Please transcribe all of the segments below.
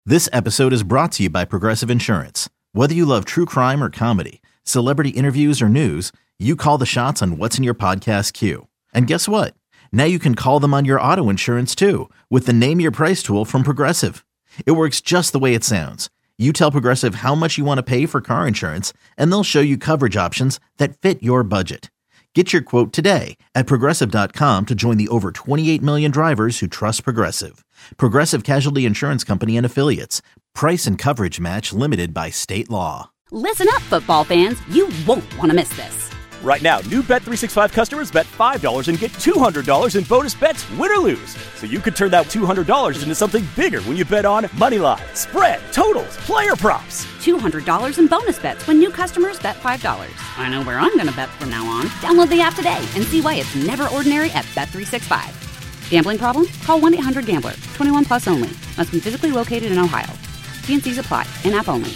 This episode is brought to you by Progressive Insurance. Whether you love true crime or comedy, celebrity interviews or news, you call the shots on what's in your podcast queue. And guess what? Now you can call them on your auto insurance too with the Name Your Price tool from Progressive. It works just the way it sounds. You tell Progressive how much you want to pay for car insurance, and they'll show you coverage options that fit your budget. Get your quote today at Progressive.com to join the over 28 million drivers who trust Progressive. Progressive Casualty Insurance Company and Affiliates. Price and coverage match limited by state law. Listen up, football fans. You won't want to miss this. Right now, new Bet365 customers bet $5 and get $200 in bonus bets, win or lose. So you could turn that $200 into something bigger when you bet on moneyline, spread, totals, player props. $200 in bonus bets when new customers bet $5. I know where I'm going to bet from now on. Download the app today and see why it's never ordinary at Bet365. Gambling problem? Call 1-800-GAMBLER. 21 plus only. Must be physically located in Ohio. T&Cs apply. In-app only.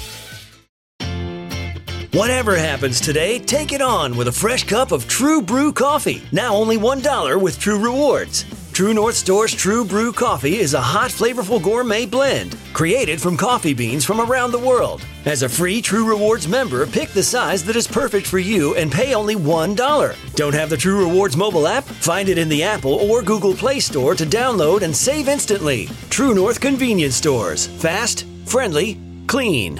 Whatever happens today, take it on with a fresh cup of True Brew coffee. Now only $1 with True Rewards. True North Store's True Brew coffee is a hot, flavorful gourmet blend created from coffee beans from around the world. As a free True Rewards member, pick the size that is perfect for you and pay only $1. Don't have the True Rewards mobile app? Find it in the Apple or Google Play Store to download and save instantly. True North Convenience Stores. Fast, friendly, clean.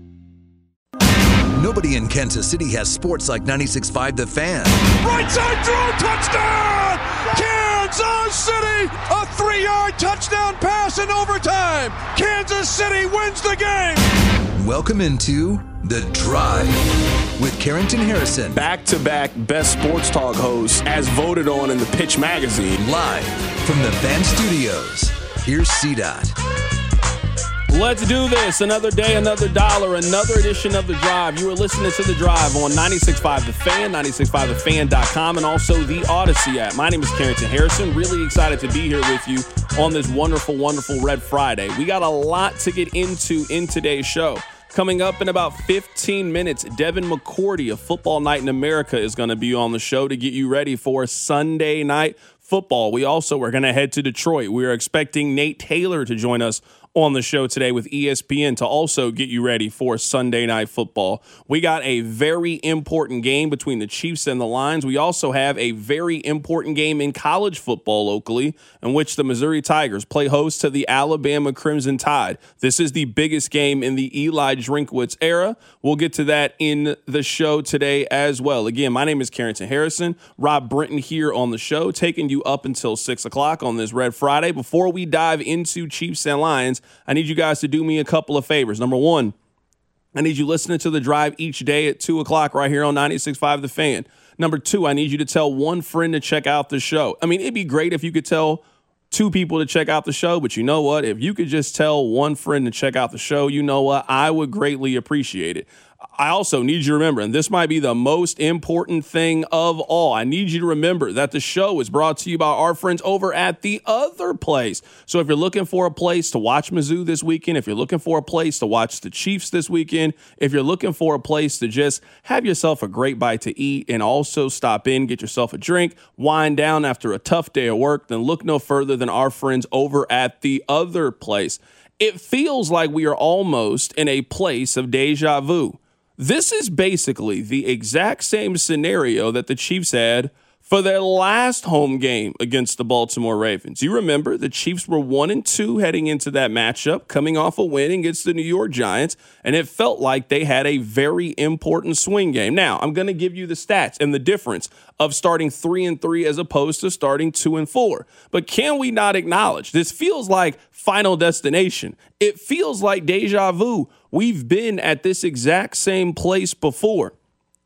Nobody in Kansas City has sports like 96.5 The Fan. Right side throw, touchdown! Kansas City, a 3-yard touchdown pass in overtime. Kansas City wins the game. Welcome into The Drive with Carrington Harrison. Back-to-back best sports talk hosts as voted on in the Pitch Magazine. Live from the Fan Studios. Here's CDOT. Let's do this. Another day, another dollar, another edition of The Drive. You are listening to The Drive on 96.5 The Fan, 96.5thefan.com, and also the Odyssey app. My name is Carrington Harrison. Really excited to be here with you on this wonderful, wonderful Red Friday. We got a lot to get into in today's show. Coming up in about 15 minutes, Devin McCourty of Football Night in America is going to be on the show to get you ready for Sunday Night Football. We also are going to head to Detroit. We are expecting Nate Taylor to join us on the show today with ESPN to also get you ready for Sunday Night Football. We got a very important game between the Chiefs and the Lions. We also have a very important game in college football locally in which the Missouri Tigers play host to the Alabama Crimson Tide. This is the biggest game in the Eli Drinkwitz era. We'll get to that in the show today as well. Again, my name is Carrington Harrison. Rob Brinton here on the show, taking you up until 6 o'clock on this Red Friday. Before we dive into Chiefs and Lions, I need you guys to do me a couple of favors. Number one, I need you listening to The Drive each day at 2 o'clock right here on 96.5 The Fan. Number two, I need you to tell one friend to check out the show. I mean, it'd be great if you could tell 2 people to check out the show, but you know what? If you could just tell one friend to check out the show, you know what? I would greatly appreciate it. I also need you to remember, and this might be the most important thing of all, I need you to remember that the show is brought to you by our friends over at The Other Place. So if you're looking for a place to watch Mizzou this weekend, if you're looking for a place to watch the Chiefs this weekend, if you're looking for a place to just have yourself a great bite to eat and also stop in, get yourself a drink, wind down after a tough day of work, then look no further than our friends over at The Other Place. It feels like we are almost in a place of deja vu. This is basically the exact same scenario that the Chiefs had for their last home game against the Baltimore Ravens. You remember the Chiefs were 1-2 heading into that matchup, coming off a win against the New York Giants, and it felt like they had a very important swing game. Now, I'm going to give you the stats and the difference of starting 3-3 as opposed to starting 2-4. But can we not acknowledge this feels like Final Destination? It feels like deja vu. We've been at this exact same place before.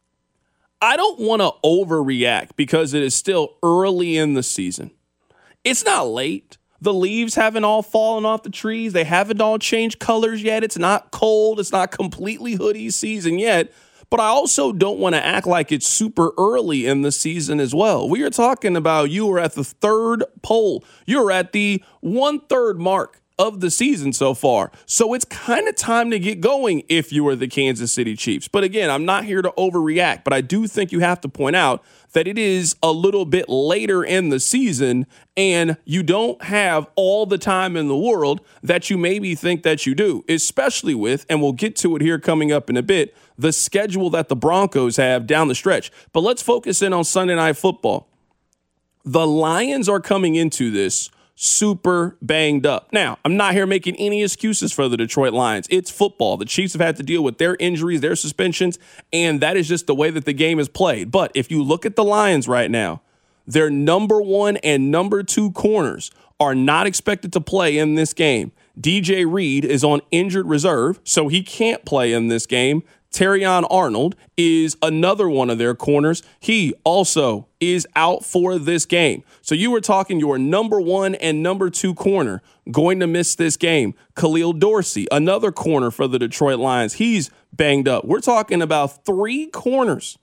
I don't want to overreact because it is still early in the season. It's not late. The leaves haven't all fallen off the trees. They haven't all changed colors yet. It's not cold. It's not completely hoodie season yet. But I also don't want to act like it's super early in the season as well. We are talking about you are at the third pole. You're at the 1/3 mark of the season so far. So it's kind of time to get going if you are the Kansas City Chiefs. But again, I'm not here to overreact, but I do think you have to point out that it is a little bit later in the season and you don't have all the time in the world that you maybe think that you do, especially with, and we'll get to it here coming up in a bit, the schedule that the Broncos have down the stretch. But let's focus in on Sunday Night Football. The Lions are coming into this super banged up. Now, I'm not here making any excuses for the Detroit Lions. It's football. The Chiefs have had to deal with their injuries, their suspensions, and that is just the way that the game is played. But if you look at the Lions right now, their number 1 and number 2 corners are not expected to play in this game. DJ Reed is on injured reserve, so he can't play in this game. Terrion Arnold is another one of their corners. He also is out for this game. So you were talking your number 1 and number 2 corner going to miss this game. Khalil Dorsey, another corner for the Detroit Lions. He's banged up. We're talking about 3 corners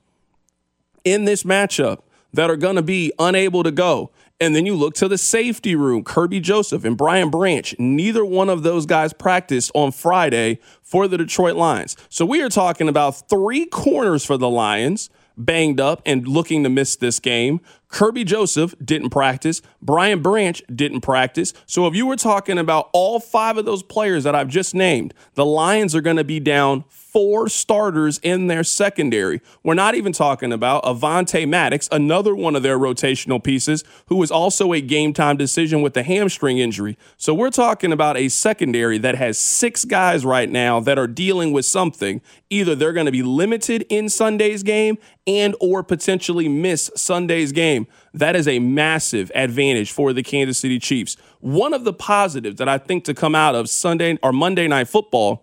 in this matchup that are going to be unable to go. And then you look to the safety room, Kirby Joseph and Brian Branch. Neither one of those guys practiced on Friday for the Detroit Lions. So we are talking about 3 corners for the Lions banged up and looking to miss this game. Kirby Joseph didn't practice. Brian Branch didn't practice. So if you were talking about all 5 of those players that I've just named, the Lions are going to be down 4 starters in their secondary. We're not even talking about Avonte Maddox, another one of their rotational pieces, who was also a game-time decision with the hamstring injury. So we're talking about a secondary that has 6 guys right now that are dealing with something. Either they're going to be limited in Sunday's game and or potentially miss Sunday's game. That is a massive advantage for the Kansas City Chiefs. One of the positives that I think to come out of Sunday or Monday Night Football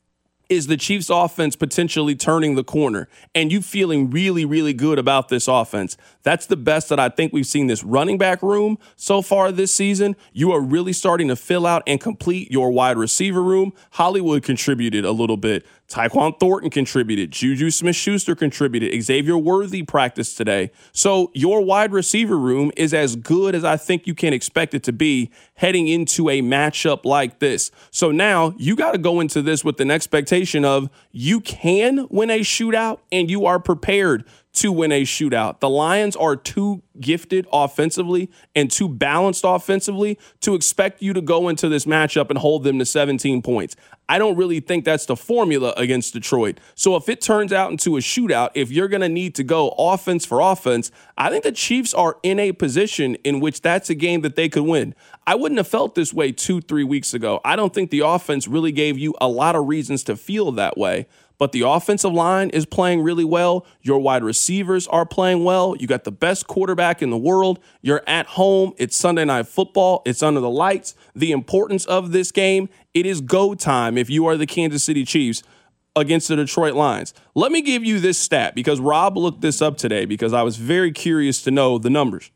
is the Chiefs offense potentially turning the corner and you feeling really, really good about this offense. That's the best that I think we've seen this running back room so far this season. You are really starting to fill out and complete your wide receiver room. Hollywood contributed a little bit. Tyquan Thornton contributed. Juju Smith-Schuster contributed. Xavier Worthy practiced today. So your wide receiver room is as good as I think you can expect it to be heading into a matchup like this. So now you got to go into this with an expectation of you can win a shootout and you are prepared to win a shootout. The Lions are too gifted offensively and too balanced offensively to expect you to go into this matchup and hold them to 17 points. I don't really think that's the formula against Detroit. So if it turns out into a shootout, if you're going to need to go offense for offense, I think the Chiefs are in a position in which that's a game that they could win. I wouldn't have felt this way 2-3 weeks ago. I don't think the offense really gave you a lot of reasons to feel that way. But the offensive line is playing really well. Your wide receivers are playing well. You got the best quarterback in the world. You're at home. It's Sunday Night Football. It's under the lights. The importance of this game, it is go time if you are the Kansas City Chiefs against the Detroit Lions. Let me give you this stat because Rob looked this up today because I was very curious to know the numbers.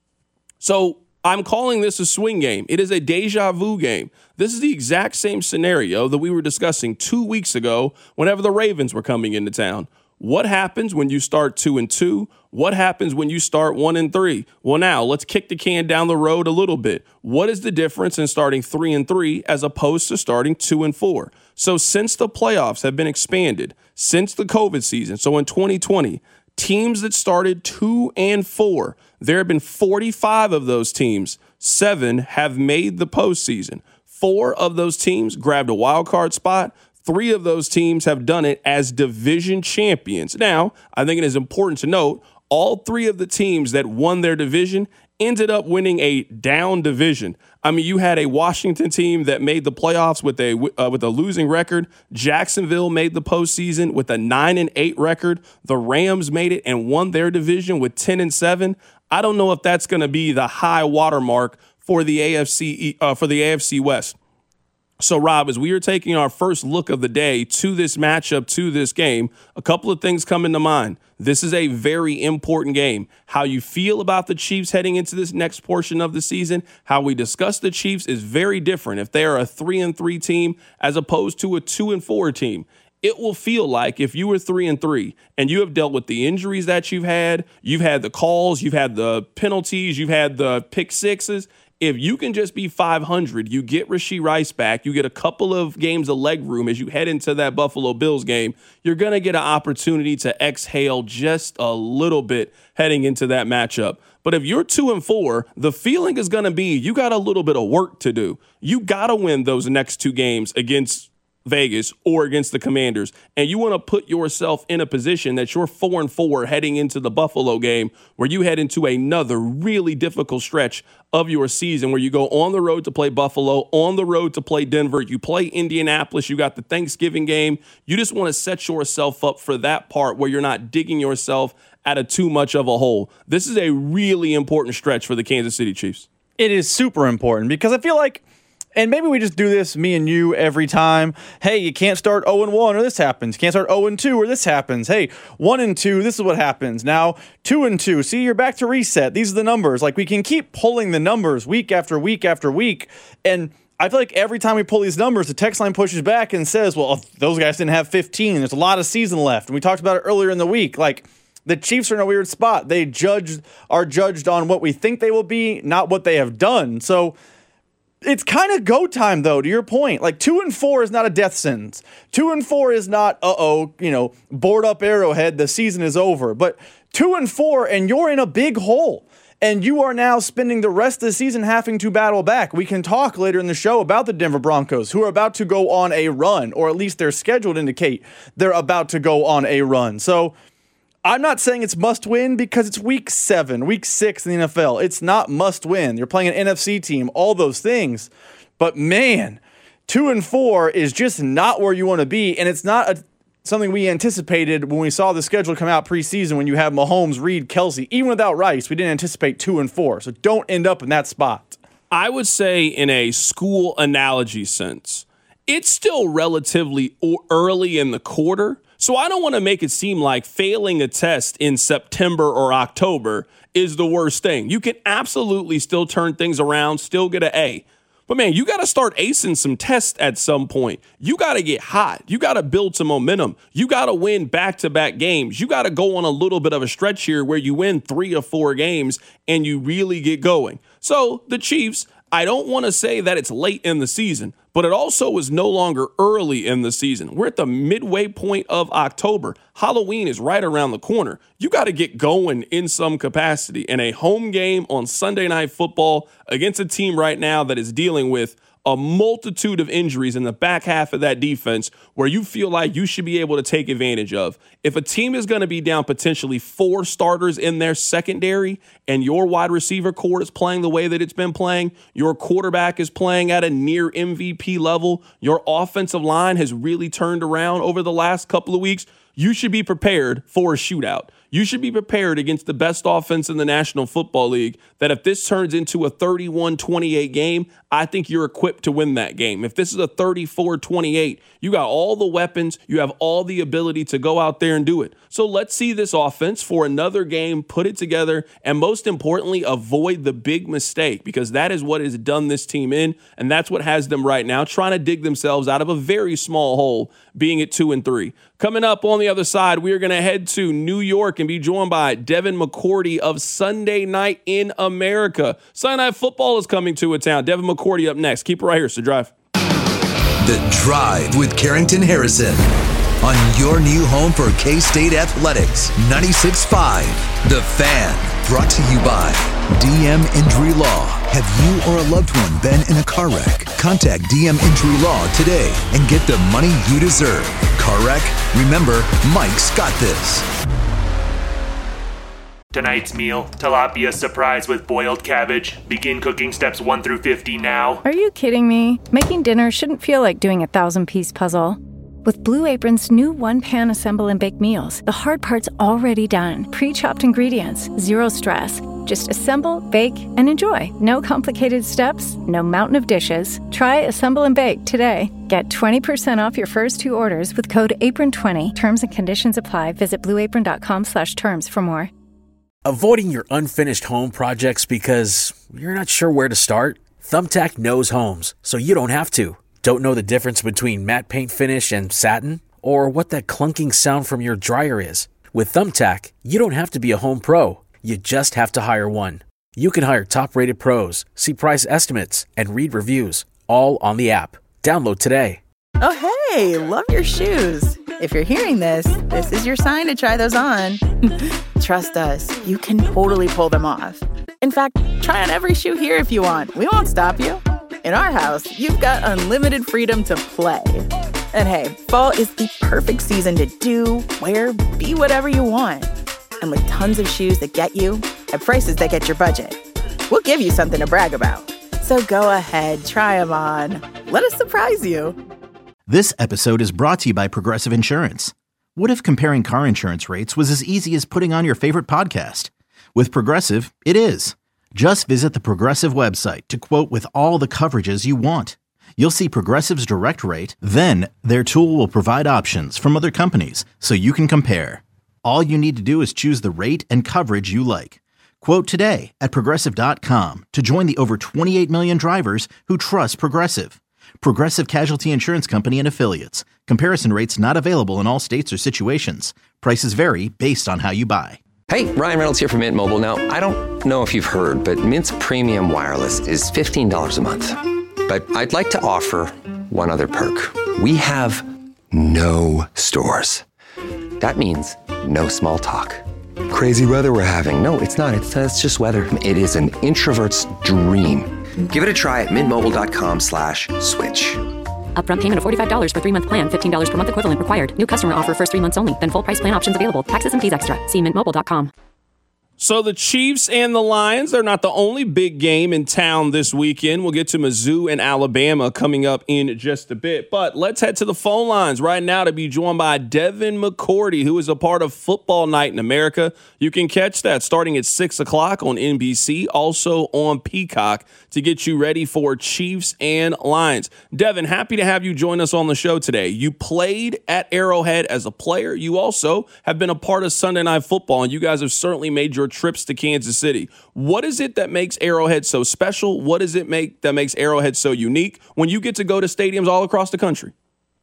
So I'm calling this a swing game. It is a deja vu game. This is the exact same scenario that we were discussing 2 weeks ago whenever the Ravens were coming into town. What happens when you start 2-2? What happens when you start 1-3? Well, now let's kick the can down the road a little bit. What is the difference in starting 3-3 as opposed to starting 2-4? So since the playoffs have been expanded, since the COVID season, so in 2020, teams that started 2-4, there have been 45 of those teams. 7 have made the postseason. 4 of those teams grabbed a wild card spot. 3 of those teams have done it as division champions. Now, I think it is important to note all 3 of the teams that won their division ended up winning a down division. I mean, you had a Washington team that made the playoffs with a losing record. Jacksonville made the postseason with a 9-8 record. The Rams made it and won their division with 10-7. I don't know if that's going to be the high watermark for the AFC West. So, Rob, as we are taking our first look of the day to this matchup, to this game, a couple of things come into mind. This is a very important game. How you feel about the Chiefs heading into this next portion of the season, how we discuss the Chiefs is very different if they are a 3-3 team as opposed to a 2-4 team. It will feel like if you were 3-3 and you have dealt with the injuries that you've had the calls, you've had the penalties, you've had the pick sixes, if you can just be 500, you get Rashee Rice back, you get a couple of games of leg room as you head into that Buffalo Bills game, you're going to get an opportunity to exhale just a little bit heading into that matchup. But if you're 2-4, the feeling is going to be you got a little bit of work to do. You got to win those next two games against Vegas or against the Commanders, and you want to put yourself in a position that you're 4-4 heading into the Buffalo game, where you head into another really difficult stretch of your season, where you go on the road to play Buffalo, on the road to play Denver, you play Indianapolis, you got the Thanksgiving game. You just want to set yourself up for that part where you're not digging yourself out of too much of a hole. This is a really important stretch for the Kansas City Chiefs. It is super important because I feel like, and maybe we just do this, me and you, every time. Hey, you can't start 0-1 or this happens. You can't start 0-2 or this happens. Hey, 1-2, this is what happens. Now, 2-2. See, you're back to reset. These are the numbers. Like, we can keep pulling the numbers week after week after week. And I feel like every time we pull these numbers, the text line pushes back and says, well, those guys didn't have 15. There's a lot of season left. And we talked about it earlier in the week. Like, the Chiefs are in a weird spot. They are judged on what we think they will be, not what they have done. So it's kind of go time, though, to your point. Like, 2-4 is not a death sentence. 2-4 is not, board up Arrowhead, the season is over. But 2-4, and you're in a big hole. And you are now spending the rest of the season having to battle back. We can talk later in the show about the Denver Broncos, who are about to go on a run, or at least their schedule indicate they're about to go on a run. So I'm not saying it's must win because it's week 7, week 6 in the NFL. It's not must win. You're playing an NFC team, all those things. But man, 2-4 is just not where you want to be. And it's not something we anticipated when we saw the schedule come out preseason when you have Mahomes, Reed, Kelsey. Even without Rice, we didn't anticipate 2-4. So don't end up in that spot. I would say in a school analogy sense, it's still relatively early in the quarter. So I don't want to make it seem like failing a test in September or October is the worst thing. You can absolutely still turn things around, still get an A. But, man, you got to start acing some tests at some point. You got to get hot. You got to build some momentum. You got to win back-to-back games. You got to go on a little bit of a stretch here where you win 3 or 4 games and you really get going. So the Chiefs, I don't want to say that it's late in the season, but it also is no longer early in the season. We're at the midway point of October. Halloween is right around the corner. You got to get going in some capacity. And a home game on Sunday Night Football against a team right now that is dealing with a multitude of injuries in the back half of that defense where you feel like you should be able to take advantage of. If a team is going to be down potentially 4 starters in their secondary and your wide receiver core is playing the way that it's been playing, your quarterback is playing at a near MVP level, your offensive line has really turned around over the last couple of weeks, you should be prepared for a shootout. You should be prepared against the best offense in the National Football League that if this turns into a 31-28 game, I think you're equipped to win that game. If this is a 34-28, you got all the weapons, you have all the ability to go out there and do it. So let's see this offense for another game, put it together, and most importantly, avoid the big mistake, because that is what has done this team in, and that's what has them right now trying to dig themselves out of a very small hole, being at 2-3. Coming up on the other side, we are going to head to New York and be joined by Devin McCourty of Sunday Night in America. Sunday Night Football is coming to a town. Devin McCourty up next. Keep it right here. It's The Drive. The Drive with Carrington Harrison on your new home for K-State Athletics. 96.5 The Fan. Brought to you by DM Injury Law. Have you or a loved one been in a car wreck? Contact DM Injury Law today and get the money you deserve. Car wreck? Remember, Mike's got this. Tonight's meal, tilapia surprise with boiled cabbage. Begin cooking steps 1 through 50 now. Are you kidding me? Making dinner shouldn't feel like doing a 1,000-piece puzzle. With Blue Apron's new one-pan assemble and bake meals, the hard part's already done. Pre-chopped ingredients, zero stress. Just assemble, bake, and enjoy. No complicated steps, no mountain of dishes. Try Assemble and Bake today. Get 20% off your first 2 orders with code APRON20. Terms and conditions apply. Visit blueapron.com/terms for more. Avoiding your unfinished home projects because you're not sure where to start? Thumbtack knows homes, so you don't have to. Don't know the difference between matte paint finish and satin? Or what that clunking sound from your dryer is? With Thumbtack, you don't have to be a home pro. You just have to hire one. You can hire top-rated pros, see price estimates, and read reviews, all on the app. Download today. Oh, hey, love your shoes. If you're hearing this, this is your sign to try those on. Trust us, you can totally pull them off. In fact, try on every shoe here if you want. We won't stop you. In our house, you've got unlimited freedom to play. And hey, fall is the perfect season to do, wear, be whatever you want. And with tons of shoes that get you, at prices that get your budget, we'll give you something to brag about. So go ahead, try them on. Let us surprise you. This episode is brought to you by Progressive Insurance. What if comparing car insurance rates was as easy as putting on your favorite podcast? With Progressive, it is. Just visit the Progressive website to quote with all the coverages you want. You'll see Progressive's direct rate, then their tool will provide options from other companies so you can compare. All you need to do is choose the rate and coverage you like. Quote today at Progressive.com to join the over 28 million drivers who trust Progressive. Progressive Casualty Insurance Company and Affiliates. Comparison rates not available in all states or situations. Prices vary based on how you buy. Hey, Ryan Reynolds here from Mint Mobile. Now, I don't know if you've heard, but Mint's premium wireless is $15 a month. But I'd like to offer one other perk. We have no stores. That means no small talk. Crazy weather we're having. No, it's not. It's just weather. It is an introvert's dream. Give it a try at mintmobile.com/switch. Upfront payment of $45 for 3-month plan. $15 per month equivalent required. New customer offer first 3 months only. Then full price plan options available. Taxes and fees extra. See mintmobile.com. So the Chiefs and the Lions, they're not the only big game in town this weekend. We'll get to Mizzou and Alabama coming up in just a bit. But let's head to the phone lines right now to be joined by Devin McCourty, who is a part of Football Night in America. You can catch that starting at 6 o'clock on NBC, also on Peacock, to get you ready for Chiefs and Lions. Devin, happy to have you join us on the show today. You played at Arrowhead as a player. You also have been a part of Sunday Night Football, and you guys have certainly made your trips to Kansas City. What is it that makes Arrowhead so special? What does it make that makes Arrowhead so unique when you get to go to stadiums all across the country?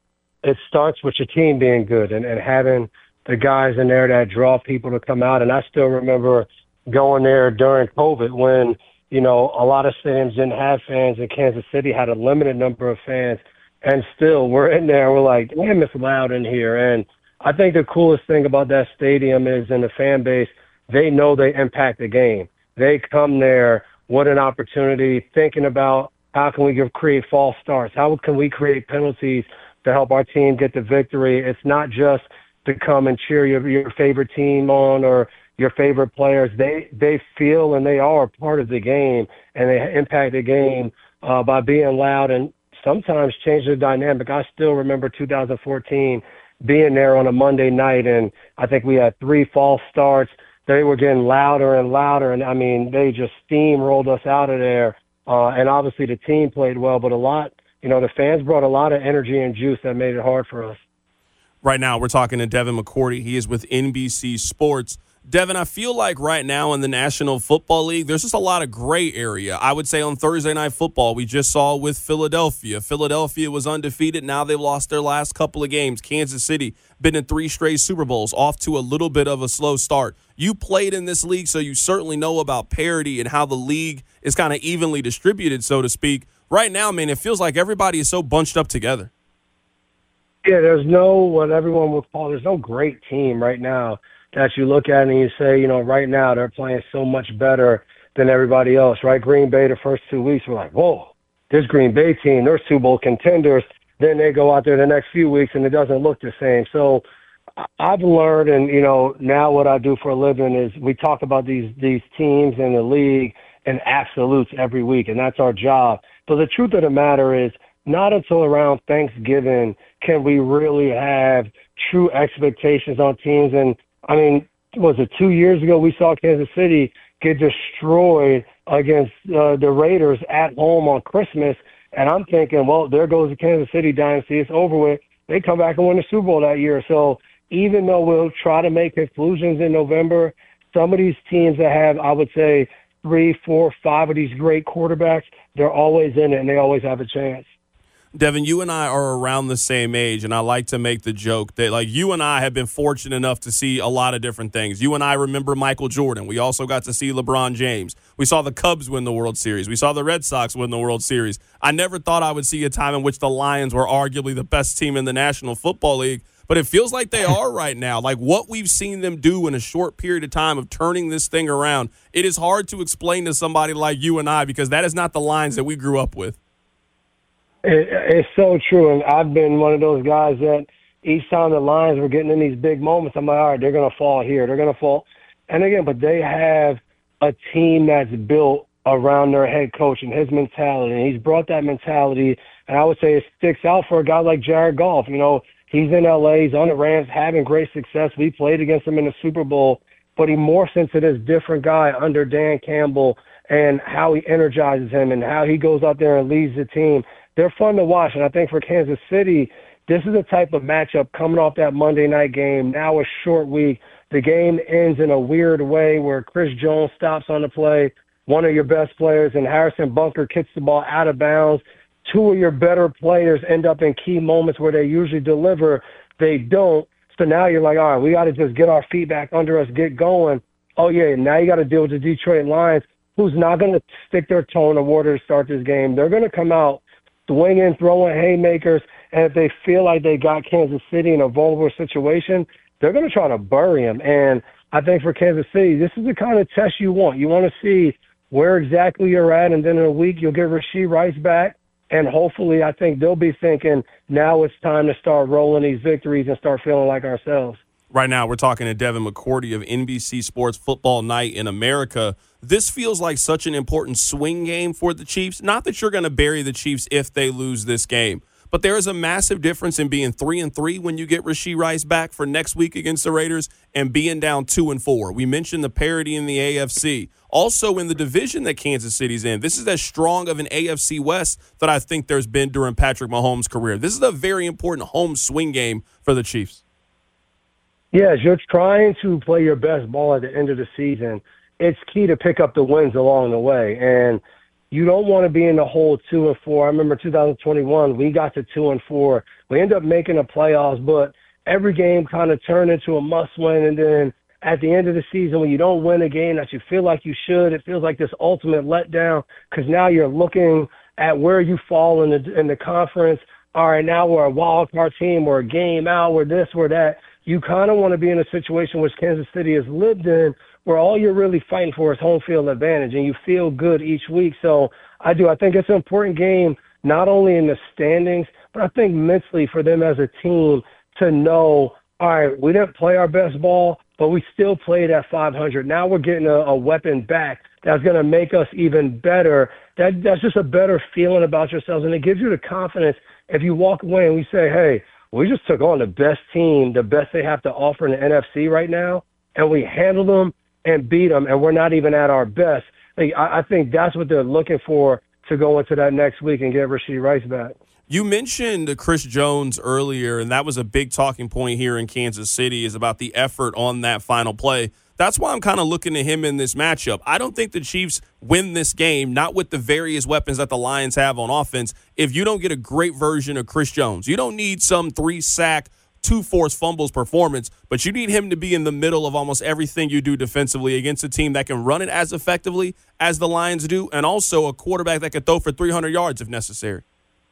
It starts with your team being good and having the guys in there that draw people to come out. And I still remember going there during COVID when, you know, a lot of stadiums didn't have fans, and Kansas City had a limited number of fans. And still, we're in there, we're like, damn, it's loud in here. And I think the coolest thing about that stadium is, in the fan base, they know they impact the game. They come there with an opportunity, thinking about how can we create false starts? How can we create penalties to help our team get the victory? It's not just to come and cheer your favorite team on or your favorite players. They feel and they are part of the game, and they impact the game by being loud and sometimes change the dynamic. I still remember 2014 being there on a Monday night, and I think we had 3 false starts. They were getting louder and louder, and I mean, they just steamrolled us out of there. And obviously the team played well, but the fans brought a lot of energy and juice that made it hard for us. Right now, we're talking to Devin McCourty. He is with NBC Sports. Devin, I feel like right now in the National Football League, there's just a lot of gray area. I would say on Thursday Night Football, we just saw with Philadelphia. Philadelphia was undefeated. Now they've lost their last couple of games. Kansas City been in 3 straight Super Bowls, off to a little bit of a slow start. You played in this league, so you certainly know about parity and how the league is kind of evenly distributed, so to speak. Right now, man, it feels like everybody is so bunched up together. Yeah, there's what everyone would call, there's no great team right now that you look at and you say, right now they're playing so much better than everybody else, right? Green Bay, the first 2 weeks, we're like, whoa, this Green Bay team, they're Super Bowl contenders. Then they go out there the next few weeks and it doesn't look the same. So I've learned, and, now what I do for a living is we talk about these teams in the league in absolutes every week, and that's our job. But the truth of the matter is, not until around Thanksgiving can we really have true expectations on teams. And I mean, was it 2 years ago we saw Kansas City get destroyed against the Raiders at home on Christmas, and I'm thinking, well, there goes the Kansas City dynasty. It's over with. They come back and win the Super Bowl that year. So even though we'll try to make conclusions in November, some of these teams that have, I would say, 3, 4, 5 of these great quarterbacks, they're always in it, and they always have a chance. Devin, you and I are around the same age, and I like to make the joke that, like, you and I have been fortunate enough to see a lot of different things. You and I remember Michael Jordan. We also got to see LeBron James. We saw the Cubs win the World Series. We saw the Red Sox win the World Series. I never thought I would see a time in which the Lions were arguably the best team in the National Football League, but it feels like they are right now. Like, what we've seen them do in a short period of time of turning this thing around, it is hard to explain to somebody like you and I, because that is not the Lions that we grew up with. It's so true, and I've been one of those guys that each time the Lions were getting in these big moments, I'm like, all right, they're going to fall here, they're going to fall. And again, but they have a team that's built around their head coach and his mentality, and he's brought that mentality, and I would say it sticks out for a guy like Jared Goff. You know, he's in L.A., he's on the Rams, having great success. We played against him in the Super Bowl, but he morphs into this different guy under Dan Campbell and how he energizes him and how he goes out there and leads the team. They're fun to watch, and I think for Kansas City, this is a type of matchup coming off that Monday night game. Now a short week. The game ends in a weird way where Chris Jones stops on the play, one of your best players, and Harrison Bunker kicks the ball out of bounds. Two of your better players end up in key moments where they usually deliver. They don't. So now you're like, all right, we got to just get our feet back under us, get going. Oh, yeah, now you got to deal with the Detroit Lions, who's not going to stick their toe in the water to start this game. They're going to come out swinging, throwing haymakers, and if they feel like they got Kansas City in a vulnerable situation, they're going to try to bury them. And I think for Kansas City, this is the kind of test you want. You want to see where exactly you're at, and then in a week you'll get Rashee Rice back, and hopefully I think they'll be thinking now it's time to start rolling these victories and start feeling like ourselves. Right now, we're talking to Devin McCourty of NBC Sports Football Night in America. This feels like such an important swing game for the Chiefs. Not that you're going to bury the Chiefs if they lose this game, but there is a massive difference in being 3-3 when you get Rashee Rice back for next week against the Raiders and being down 2-4. We mentioned the parity in the AFC. Also in the division that Kansas City's in, this is as strong of an AFC West that I think there's been during Patrick Mahomes' career. This is a very important home swing game for the Chiefs. Yes, you're trying to play your best ball at the end of the season. It's key to pick up the wins along the way, and you don't want to be in the hole 2-4. I remember 2021, we got to 2-4. We ended up making the playoffs, but every game kind of turned into a must-win, and then at the end of the season, when you don't win a game that you feel like you should, it feels like this ultimate letdown because now you're looking at where you fall in the conference. All right, now we're a wild card team, we're a game out, we're this, we're that. You kind of want to be in a situation which Kansas City has lived in where all you're really fighting for is home field advantage, and you feel good each week. So I think it's an important game, not only in the standings, but I think mentally for them as a team to know, all right, we didn't play our best ball, but we still played at 500. Now we're getting a weapon back that's going to make us even better. That's just a better feeling about yourselves, and it gives you the confidence if you walk away and we say, hey, we just took on the best team, the best they have to offer in the NFC right now, and we handled them and beat them, and we're not even at our best. I think that's what they're looking for to go into that next week and get Rashee Rice back. You mentioned Chris Jones earlier, and that was a big talking point here in Kansas City is about the effort on that final play. That's why I'm kind of looking at him in this matchup. I don't think the Chiefs win this game, not with the various weapons that the Lions have on offense, if you don't get a great version of Chris Jones. You don't need some 3-sack, 2 forced fumbles performance, but you need him to be in the middle of almost everything you do defensively against a team that can run it as effectively as the Lions do, and also a quarterback that can throw for 300 yards if necessary.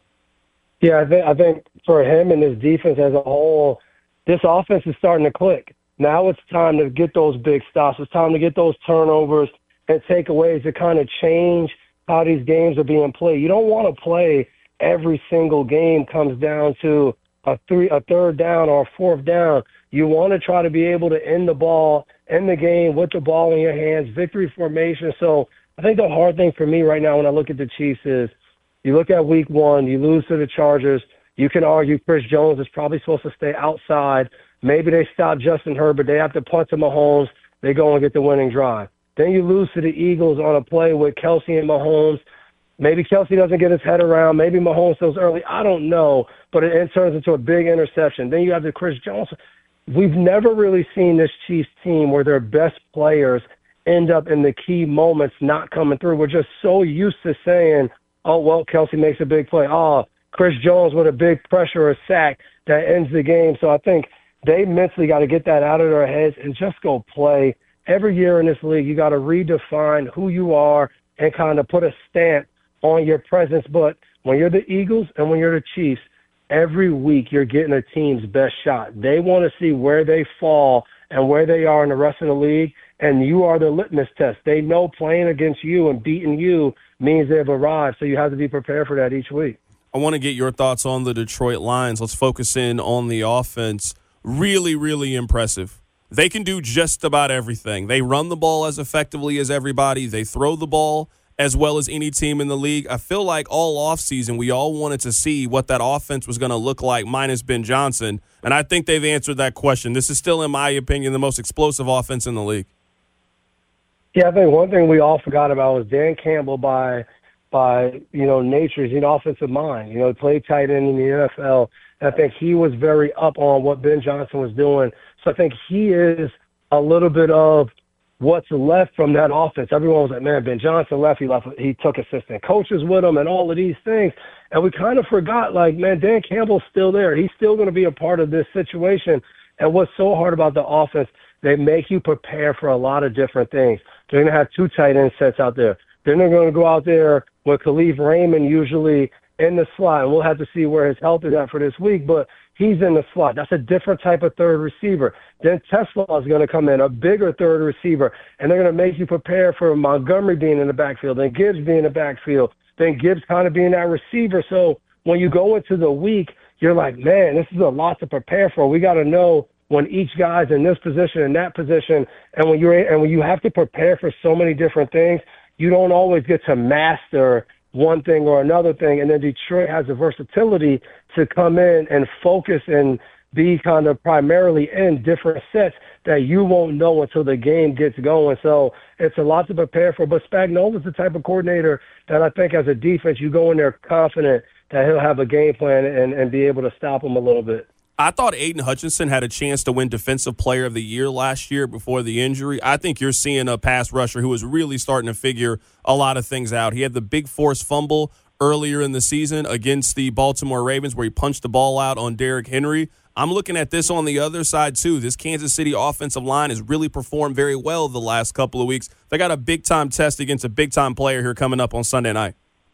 Yeah, I think for him and his defense as a whole, this offense is starting to click. Now it's time to get those big stops. It's time to get those turnovers and takeaways to kind of change how these games are being played. You don't want to play every single game comes down to a third down or a fourth down. You want to try to be able to end the ball in the game with the ball in your hands, victory formation. So I think the hard thing for me right now when I look at the Chiefs is you look at week 1, you lose to the Chargers. You can argue Chris Jones is probably supposed to stay outside. Maybe they stop Justin Herbert. They have to punt to Mahomes. They go and get the winning drive. Then you lose to the Eagles on a play with Kelsey and Mahomes. Maybe Kelsey doesn't get his head around. Maybe Mahomes throws early. I don't know. But it turns into a big interception. Then you have the Chris Jones. We've never really seen this Chiefs team where their best players end up in the key moments not coming through. We're just so used to saying, oh, well, Kelsey makes a big play. Oh, Chris Jones with a big pressure or sack that ends the game. So I think they mentally got to get that out of their heads and just go play. Every year in this league, you got to redefine who you are and kind of put a stamp on your presence. But when you're the Eagles and when you're the Chiefs, every week you're getting a team's best shot. They want to see where they fall and where they are in the rest of the league, and you are the litmus test. They know playing against you and beating you means they've arrived, so you have to be prepared for that each week. I want to get your thoughts on the Detroit Lions. Let's focus in on the offense. Really, really impressive. They can do just about everything. They run the ball as effectively as everybody. They throw the ball as well as any team in the league. I feel like all offseason we all wanted to see what that offense was going to look like minus Ben Johnson, and I think they've answered that question. This is still, in my opinion, the most explosive offense in the league. Yeah, I think one thing we all forgot about was Dan Campbell by nature. He's an offensive mind. He played tight end in the NFL. And I think he was very up on what Ben Johnson was doing. So I think he is a little bit of what's left from that offense. Everyone was like, man, Ben Johnson left. He took assistant coaches with him and all of these things. And we kind of forgot, man, Dan Campbell's still there. He's still going to be a part of this situation. And what's so hard about the offense, they make you prepare for a lot of different things. They're going to have 2 tight end sets out there. Then they're going to go out there with Khalif Raymond usually in the slot. And we'll have to see where his health is at for this week. But he's in the slot. That's a different type of third receiver. Then Tesla is going to come in, a bigger third receiver, and they're going to make you prepare for Montgomery being in the backfield, then Gibbs being in the backfield, then Gibbs kind of being that receiver. So when you go into the week, you're like, man, this is a lot to prepare for. We got to know when each guy's in this position and that position, and when you have to prepare for so many different things, you don't always get to master one thing or another thing. And then Detroit has the versatility to come in and focus and be kind of primarily in different sets that you won't know until the game gets going. So it's a lot to prepare for. But Spagnuolo's the type of coordinator that I think as a defense, you go in there confident that he'll have a game plan and be able to stop them a little bit. I thought Aiden Hutchinson had a chance to win Defensive Player of the Year last year before the injury. I think you're seeing a pass rusher who is really starting to figure a lot of things out. He had the big forced fumble earlier in the season against the Baltimore Ravens where he punched the ball out on Derrick Henry. I'm looking at this on the other side, too. This Kansas City offensive line has really performed very well the last couple of weeks. They got a big-time test against a big-time player here coming up on Sunday night.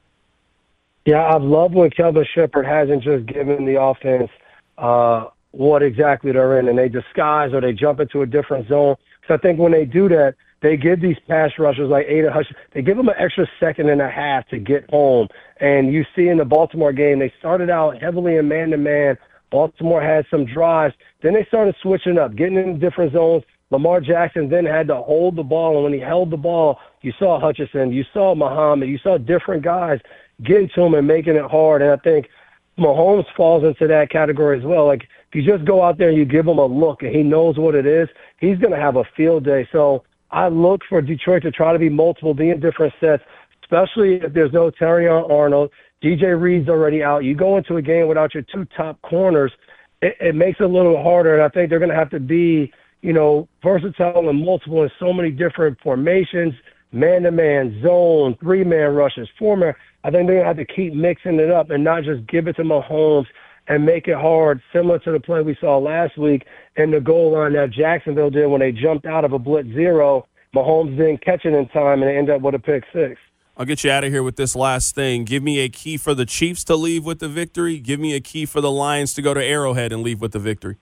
Yeah, I've loved when Kelvin Shepherd hasn't just given the offense what exactly they're in, and they disguise or they jump into a different zone. So I think when they do that, they give these pass rushers like Aiden Hutchinson, they give them an extra second and a half to get home. And you see in the Baltimore game, they started out heavily in man-to-man. Baltimore had some drives. Then they started switching up, getting in different zones. Lamar Jackson then had to hold the ball, and when he held the ball, you saw Hutchinson, you saw Muhammad, you saw different guys getting to him and making it hard. And I think Mahomes falls into that category as well. Like, if you just go out there and you give him a look and he knows what it is, he's going to have a field day. So I look for Detroit to try to be multiple, be in different sets, especially if there's no Terrion Arnold. DJ Reed's already out. You go into a game without your 2 top corners, it makes it a little harder. And I think they're going to have to be, versatile and multiple in so many different formations, man-to-man, zone, 3-man rushes, 4-man. I think they're going to have to keep mixing it up and not just give it to Mahomes and make it hard, similar to the play we saw last week in the goal line that Jacksonville did when they jumped out of a blitz 0. Mahomes didn't catch it in time, and they ended up with a pick 6. I'll get you out of here with this last thing. Give me a key for the Chiefs to leave with the victory. Give me a key for the Lions to go to Arrowhead and leave with the victory.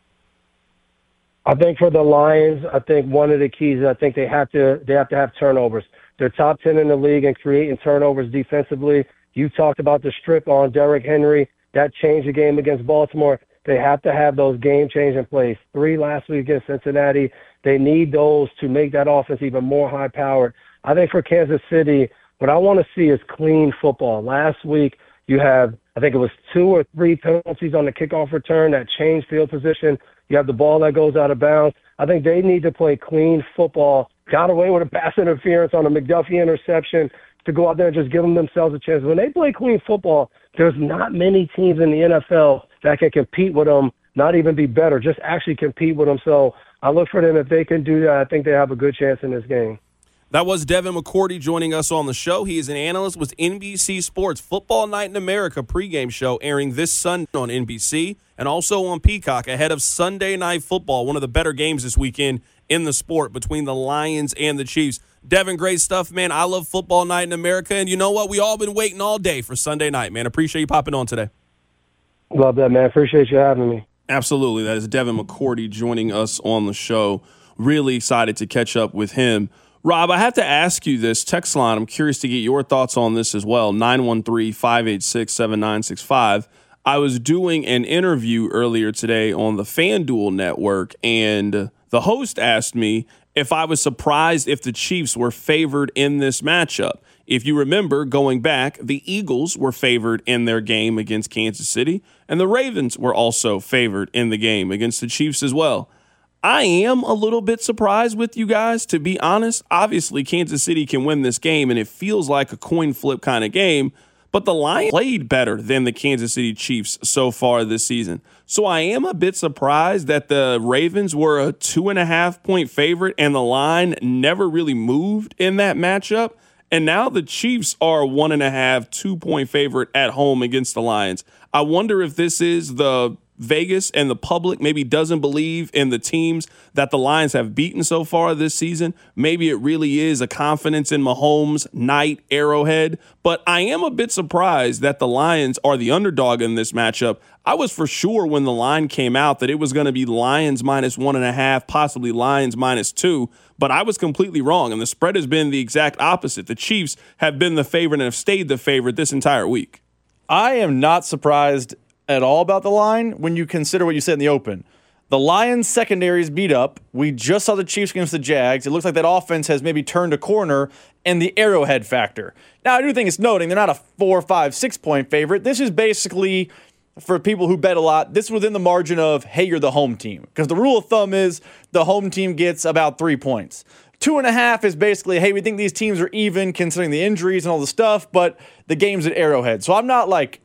I think for the Lions, I think one of the keys is I think they have to have turnovers. They're top 10 in the league in creating turnovers defensively. You talked about the strip on Derrick Henry. That changed the game against Baltimore. They have to have those game-changing plays. 3 last week against Cincinnati. They need those to make that offense even more high-powered. I think for Kansas City, what I want to see is clean football. Last week, you have, I think it was 2 or 3 penalties on the kickoff return that changed field position. You have the ball that goes out of bounds. I think they need to play clean football. Got away with a pass interference on a McDuffie interception to go out there and just give themselves a chance. When they play clean football, there's not many teams in the NFL that can compete with them, not even be better, just actually compete with them. So I look for them. If they can do that, I think they have a good chance in this game. That was Devin McCourty joining us on the show. He is an analyst with NBC Sports Football Night in America pregame show airing this Sunday on NBC and also on Peacock ahead of Sunday Night Football, one of the better games this weekend in the sport between the Lions and the Chiefs. Devin, great stuff, man. I love Football Night in America, and you know what? We all been waiting all day for Sunday night, man. Appreciate you popping on today. Love that, man. Appreciate you having me. Absolutely. That is Devin McCourty joining us on the show. Really excited to catch up with him. Rob, I have to ask you this text line. I'm curious to get your thoughts on this as well. 913-586-7965. I was doing an interview earlier today on the FanDuel network, and the host asked me if I was surprised if the Chiefs were favored in this matchup. If you remember, going back, the Eagles were favored in their game against Kansas City, and the Ravens were also favored in the game against the Chiefs as well. I am a little bit surprised with you guys, to be honest. Obviously, Kansas City can win this game, and it feels like a coin flip kind of game, but the Lions played better than the Kansas City Chiefs so far this season. So I am a bit surprised that the Ravens were a 2.5-point favorite, and the line never really moved in that matchup. And now the Chiefs are 1.5, 2-point favorite at home against the Lions. I wonder if this is the Vegas and the public maybe doesn't believe in the teams that the Lions have beaten so far this season. Maybe it really is a confidence in Mahomes night Arrowhead. But I am a bit surprised that the Lions are the underdog in this matchup. I was for sure when the line came out that it was going to be Lions minus 1.5, possibly Lions minus 2. But I was completely wrong, and the spread has been the exact opposite. The Chiefs have been the favorite and have stayed the favorite this entire week. I am not surprised at all about the line when you consider what you said in the open. The Lions secondary is beat up. We just saw the Chiefs against the Jags. It looks like that offense has maybe turned a corner, and the Arrowhead factor. Now, I do think it's noting they're not a 4, 5, 6-point favorite. This is basically, for people who bet a lot, this is within the margin of, hey, you're the home team. Because the rule of thumb is the home team gets about 3 points. 2.5 is basically, hey, we think these teams are even considering the injuries and all the stuff, but the game's at Arrowhead. So I'm not like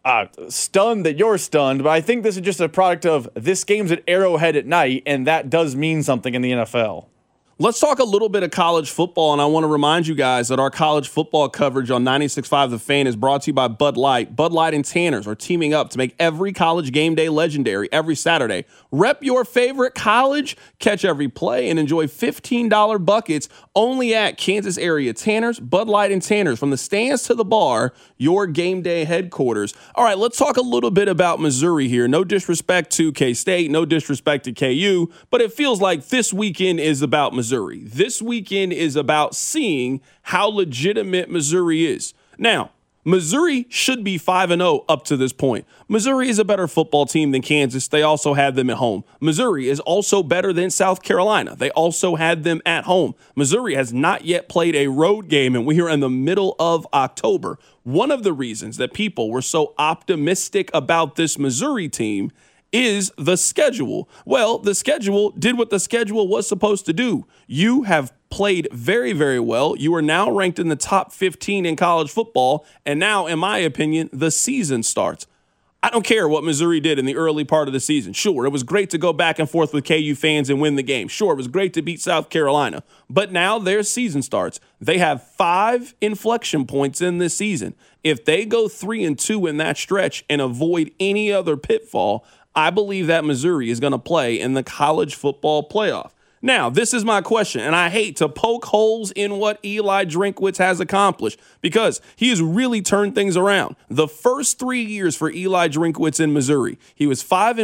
stunned that you're stunned, but I think this is just a product of this game's at Arrowhead at night, and that does mean something in the NFL. Let's talk a little bit of college football, and I want to remind you guys that our college football coverage on 96.5 The Fan is brought to you by Bud Light. Bud Light and Tanner's are teaming up to make every college game day legendary every Saturday. Rep your favorite college, catch every play, and enjoy $15 buckets only at Kansas area Tanner's, Bud Light and Tanner's. From the stands to the bar, your game day headquarters. All right, let's talk a little bit about Missouri here. No disrespect to K-State, no disrespect to KU, but it feels like this weekend is about Missouri. This weekend is about seeing how legitimate Missouri is. Now, Missouri should be 5-0 up to this point. Missouri is a better football team than Kansas. They also had them at home. Missouri is also better than South Carolina. They also had them at home. Missouri has not yet played a road game, and we are in the middle of October. One of the reasons that people were so optimistic about this Missouri team is the schedule. Well, the schedule did what the schedule was supposed to do. You have played very, very well. You are now ranked in the top 15 in college football, and now, in my opinion, the season starts. I don't care what Missouri did in the early part of the season. Sure, it was great to go back and forth with KU fans and win the game. Sure, it was great to beat South Carolina. But now their season starts. They have 5 inflection points in this season. If they go 3-2 in that stretch and avoid any other pitfall, I believe that Missouri is going to play in the college football playoff. Now, this is my question, and I hate to poke holes in what Eli Drinkwitz has accomplished because he has really turned things around. The first 3 years for Eli Drinkwitz in Missouri, he was 5-5,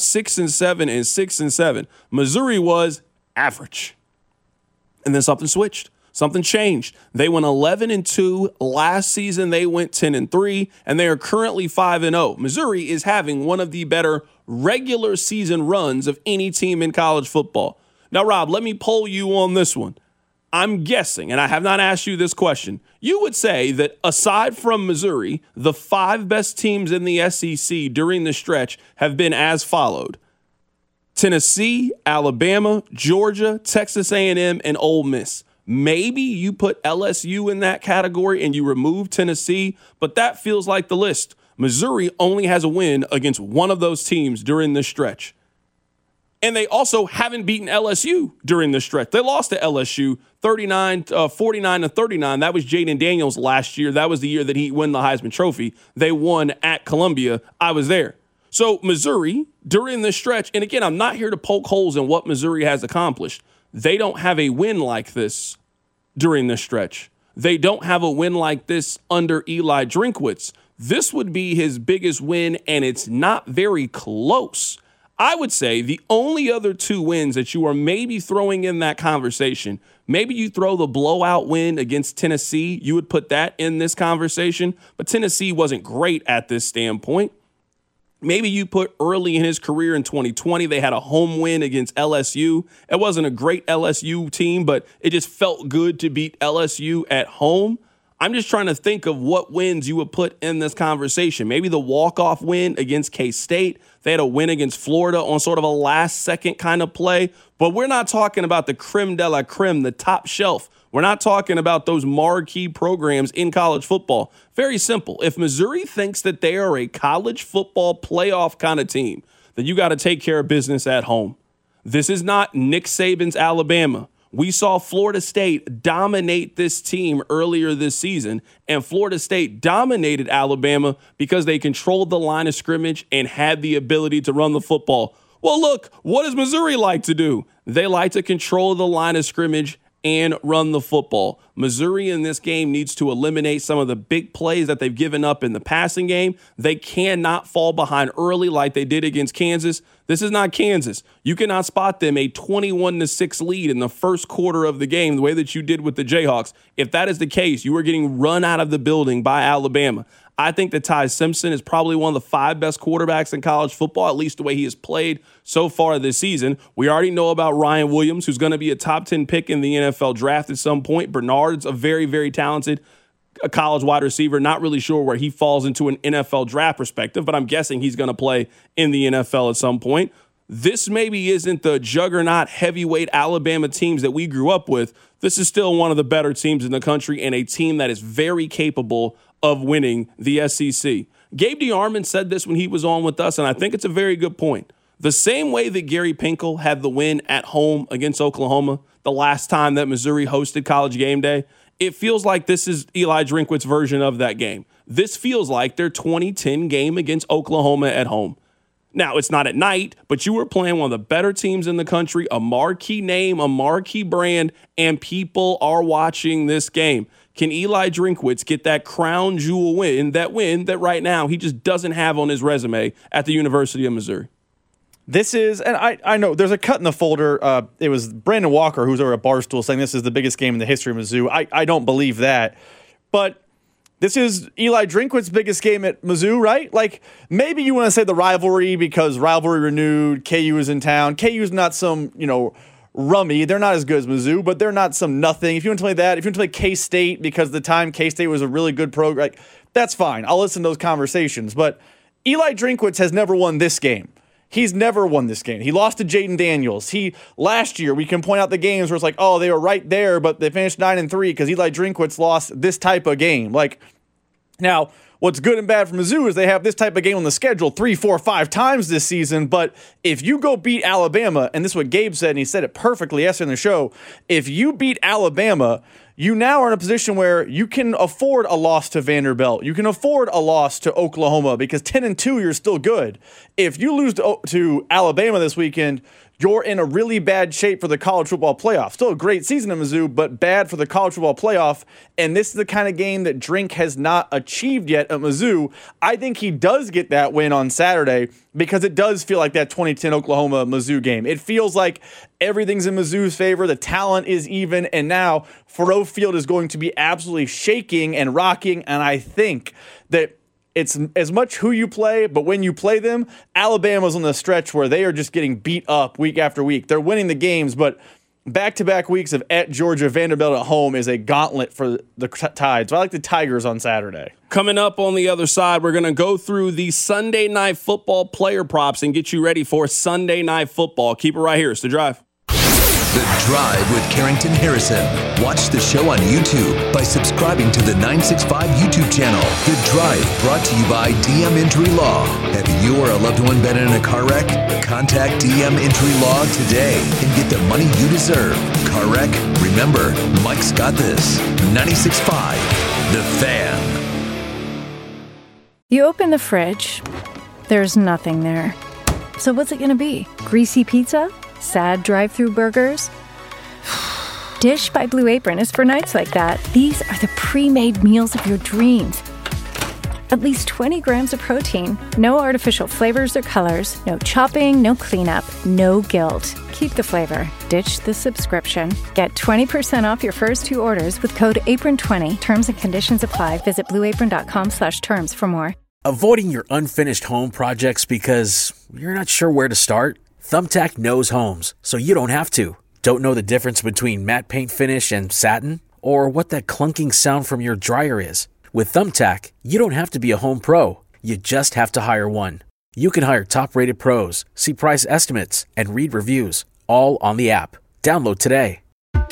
6-7, and 6-7. Missouri was average. And then something switched. Something changed. They went 11-2. Last season, they went 10-3, and they are currently 5-0. Missouri is having one of the better regular season runs of any team in college football. Now, Rob, let me poll you on this one. I'm guessing, and I have not asked you this question, you would say that aside from Missouri, the 5 best teams in the SEC during the stretch have been as followed: Tennessee, Alabama, Georgia, Texas A&M, and Ole Miss. Maybe you put LSU in that category and you remove Tennessee, but that feels like the list. Missouri only has a win against one of those teams during this stretch. And they also haven't beaten LSU during the stretch. They lost to LSU 49-39. That was Jaden Daniels last year. That was the year that he won the Heisman Trophy. They won at Columbia. I was there. So Missouri, during this stretch, and again, I'm not here to poke holes in what Missouri has accomplished. They don't have a win like this during this stretch. They don't have a win like this under Eli Drinkwitz. This would be his biggest win, and it's not very close. I would say the only other 2 wins that you are maybe throwing in that conversation, maybe you throw the blowout win against Tennessee. You would put that in this conversation, but Tennessee wasn't great at this standpoint. Maybe you put early in his career in 2020, they had a home win against LSU. It wasn't a great LSU team, but it just felt good to beat LSU at home. I'm just trying to think of what wins you would put in this conversation. Maybe the walk-off win against K-State. They had a win against Florida on sort of a last-second kind of play. But we're not talking about the creme de la creme, the top shelf. We're not talking about those marquee programs in college football. Very simple. If Missouri thinks that they are a college football playoff kind of team, then you got to take care of business at home. This is not Nick Saban's Alabama. We saw Florida State dominate this team earlier this season, and Florida State dominated Alabama because they controlled the line of scrimmage and had the ability to run the football. Well, look, what does Missouri like to do? They like to control the line of scrimmage and run the football. Missouri in this game needs to eliminate some of the big plays that they've given up in the passing game. They cannot fall behind early like they did against Kansas. This is not Kansas. You cannot spot them a 21-6 lead in the first quarter of the game the way that you did with the Jayhawks. If that is the case, you are getting run out of the building by Alabama. I think that Ty Simpson is probably one of the 5 best quarterbacks in college football, at least the way he has played so far this season. We already know about Ryan Williams, who's going to be a top 10 pick in the NFL draft at some point. Bernard's a very, very talented college wide receiver. Not really sure where he falls into an NFL draft perspective, but I'm guessing he's going to play in the NFL at some point. This maybe isn't the juggernaut heavyweight Alabama teams that we grew up with. This is still one of the better teams in the country and a team that is very capable of winning the SEC. Gabe DeArmond said this when he was on with us, and I think it's a very good point. The same way that Gary Pinkel had the win at home against Oklahoma the last time that Missouri hosted College Game Day, it feels like this is Eli Drinkwitz's version of that game. This feels like their 2010 game against Oklahoma at home. Now, it's not at night, but you were playing one of the better teams in the country, a marquee name, a marquee brand, and people are watching this game. Can Eli Drinkwitz get that crown jewel win that right now he just doesn't have on his resume at the University of Missouri? This is, and I know there's a cut in the folder. It was Brandon Walker, who's over at Barstool, saying this is the biggest game in the history of Mizzou. I don't believe that. But this is Eli Drinkwitz's biggest game at Mizzou, right? Like, maybe you want to say the rivalry because rivalry renewed, KU is in town. KU's not some, rummy. They're not as good as Mizzou, but they're not some nothing. If you want to play that, if you want to play K-State because the time K-State was a really good program, like, that's fine. I'll listen to those conversations. But Eli Drinkwitz has never won this game. He's never won this game. He lost to Jaden Daniels. Last year, we can point out the games where it's like, oh, they were right there, but they finished 9-3 because Eli Drinkwitz lost this type of game. Like, now, what's good and bad for Mizzou is they have this type of game on the schedule 3, 4, 5 times this season. But if you go beat Alabama, and this is what Gabe said, and he said it perfectly yesterday in the show, if you beat Alabama, you now are in a position where you can afford a loss to Vanderbilt. You can afford a loss to Oklahoma because 10-2, you're still good. If you lose to Alabama this weekend, you're in a really bad shape for the college football playoff. Still a great season in Mizzou, but bad for the college football playoff. And this is the kind of game that Drink has not achieved yet at Mizzou. I think he does get that win on Saturday because it does feel like that 2010 Oklahoma-Mizzou game. It feels like everything's in Mizzou's favor. The talent is even. And now Faurot Field is going to be absolutely shaking and rocking. And I think that it's as much who you play, but when you play them, Alabama's on the stretch where they are just getting beat up week after week. They're winning the games, but back-to-back weeks of at Georgia, Vanderbilt at home is a gauntlet for the Tide. So I like the Tigers on Saturday. Coming up on the other side, we're going to go through the Sunday Night Football player props and get you ready for Sunday Night Football. Keep it right here. It's The Drive. The Drive with Carrington Harrison. Watch the show on YouTube by subscribing to the 965 YouTube channel. The Drive, brought to you by DM Injury Law. Have you or a loved one been in a car wreck? Contact DM Injury Law today and get the money you deserve. Car wreck? Remember, Mike's got this. 96.5, The Fan. You open the fridge, there's nothing there. So what's it going to be? Greasy pizza? Sad drive-through burgers? Dish by Blue Apron is for nights like that. These are the pre-made meals of your dreams. At least 20 grams of protein, no artificial flavors or colors, no chopping, no cleanup, no guilt. Keep the flavor. Ditch the subscription. Get 20% off your first 2 orders with code APRON20. Terms and conditions apply. Visit blueapron.com/terms for more. Avoiding your unfinished home projects because you're not sure where to start? Thumbtack knows homes, so you don't have to. Don't know the difference between matte paint finish and satin? Or what that clunking sound from your dryer is? With Thumbtack, you don't have to be a home pro. You just have to hire one. You can hire top-rated pros, see price estimates, and read reviews, all on the app. Download today.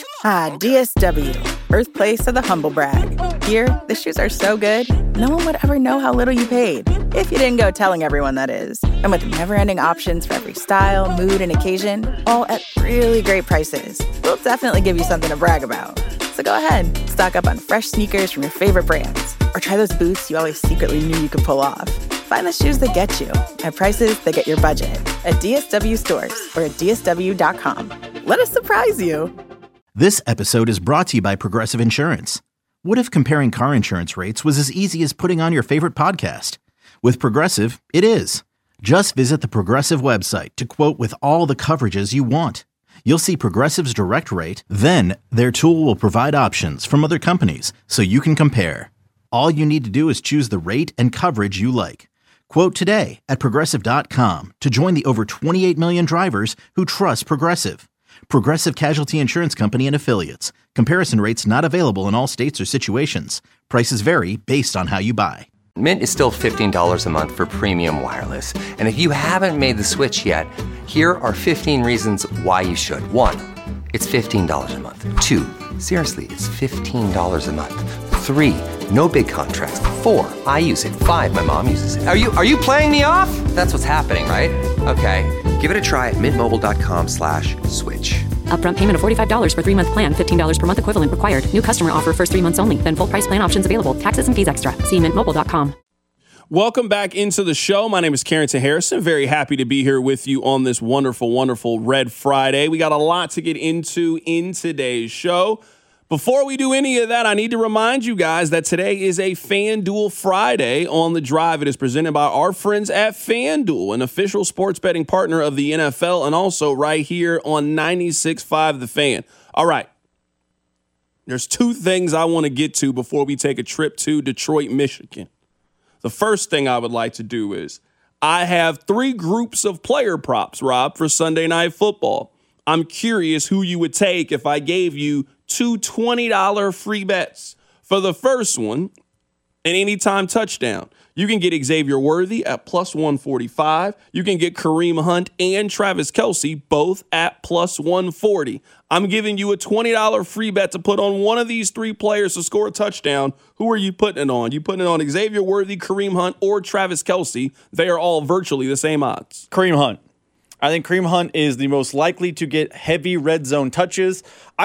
DSW, birthplace of the humble brag. Here, the shoes are so good, no one would ever know how little you paid. If you didn't go telling everyone, that is. And with never-ending options for every style, mood, and occasion, all at really great prices, we'll definitely give you something to brag about. So go ahead, stock up on fresh sneakers from your favorite brands, or try those boots you always secretly knew you could pull off. Find the shoes that get you at prices that get your budget at DSW stores or at DSW.com. Let us surprise you. This episode is brought to you by Progressive Insurance. What if comparing car insurance rates was as easy as putting on your favorite podcast? With Progressive, it is. Just visit the Progressive website to quote with all the coverages you want. You'll see Progressive's direct rate, then their tool will provide options from other companies so you can compare. All you need to do is choose the rate and coverage you like. Quote today at Progressive.com to join the over 28 million drivers who trust Progressive. Progressive Casualty Insurance Company and Affiliates. Comparison rates not available in all states or situations. Prices vary based on how you buy. Mint is still $15 a month for premium wireless. And if you haven't made the switch yet, here are 15 reasons why you should. 1, it's $15 a month. 2, seriously, it's $15 a month. 3, no big contrast. 4, I use it. 5, my mom uses it. Are you playing me off? That's what's happening, right? Okay, give it a try at mintmobile.com/switch. Upfront payment of $45 for 3-month plan, $15 per month equivalent required. New customer offer first 3 months only. Then full price plan options available. Taxes and fees extra. See mintmobile.com. Welcome back into the show. My name is Carrington Harrison. Very happy to be here with you on this wonderful, wonderful Red Friday. We got a lot to get into in today's show. Before we do any of that, I need to remind you guys that today is a FanDuel Friday on The Drive. It is presented by our friends at FanDuel, an official sports betting partner of the NFL, and also right here on 96.5 The Fan. All right. There's 2 things I want to get to before we take a trip to Detroit, Michigan. The first thing I would like to do is I have 3 groups of player props, Rob, for Sunday Night Football. I'm curious who you would take if I gave you 2 $20 free bets. For the first one, an anytime touchdown. You can get Xavier Worthy at plus 145. You can get Kareem Hunt and Travis Kelce both at plus 140. I'm giving you a $20 free bet to put on one of these 3 players to score a touchdown. Who are you putting it on? You putting it on Xavier Worthy, Kareem Hunt, or Travis Kelce? They are all virtually the same odds. Kareem Hunt. I think Kareem Hunt is the most likely to get heavy red zone touches.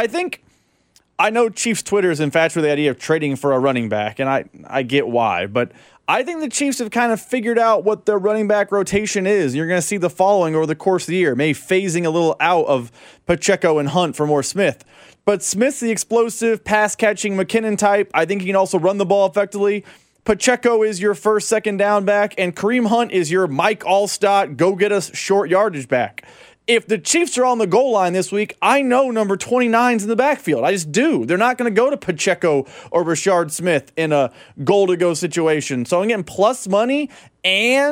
I know Chiefs Twitter is infatuated with the idea of trading for a running back, and I get why. But I think the Chiefs have kind of figured out what their running back rotation is. You're going to see the following over the course of the year, maybe phasing a little out of Pacheco and Hunt for more Smith. But Smith's the explosive, pass-catching McKinnon type. I think he can also run the ball effectively. Pacheco is your first, second down back, and Kareem Hunt is your Mike Allstott, go get us short yardage back. If the Chiefs are on the goal line this week, I know number 29's in the backfield. I just do. They're not going to go to Pacheco or Rashard Smith in a goal-to-go situation. So I'm getting plus money, and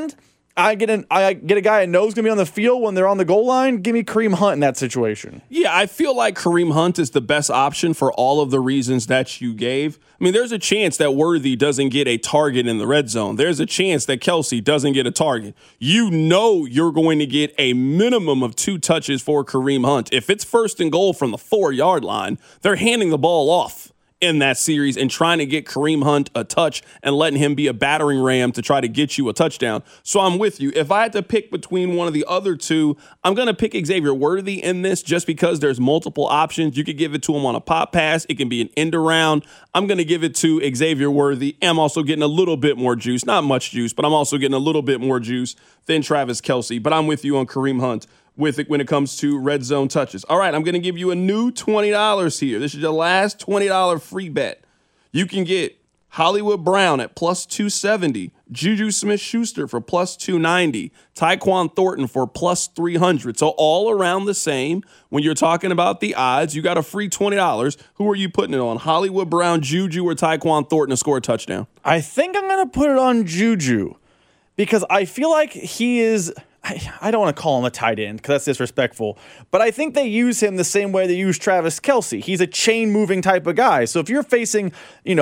I get a guy I know is going to be on the field when they're on the goal line. Give me Kareem Hunt in that situation. Yeah, I feel like Kareem Hunt is the best option for all of the reasons that you gave. I mean, there's a chance that Worthy doesn't get a target in the red zone. There's a chance that Kelce doesn't get a target. You know you're going to get a minimum of 2 touches for Kareem Hunt. If it's 1st and goal from the 4-yard line, they're handing the ball off in that series and trying to get Kareem Hunt a touch and letting him be a battering ram to try to get you a touchdown. So I'm with you. If I had to pick between one of the other two, I'm going to pick Xavier Worthy in this just because there's multiple options. You could give it to him on a pop pass. It can be an end around. I'm going to give it to Xavier Worthy. I'm also getting a little bit more juice. Not much juice, but I'm also getting a little bit more juice than Travis Kelce. But I'm with you on Kareem Hunt with it when it comes to red zone touches. All right, I'm going to give you a new $20 here. This is your last $20 free bet. You can get Hollywood Brown at plus 270, Juju Smith-Schuster for plus 290, Tyquan Thornton for plus 300. So all around the same. When you're talking about the odds, you got a free $20. Who are you putting it on? Hollywood Brown, Juju, or Tyquan Thornton to score a touchdown? I think I'm going to put it on Juju because I feel like he is – I don't want to call him a tight end because that's disrespectful, but I think they use him the same way they use Travis Kelce. He's a chain-moving type of guy. So if you're facing,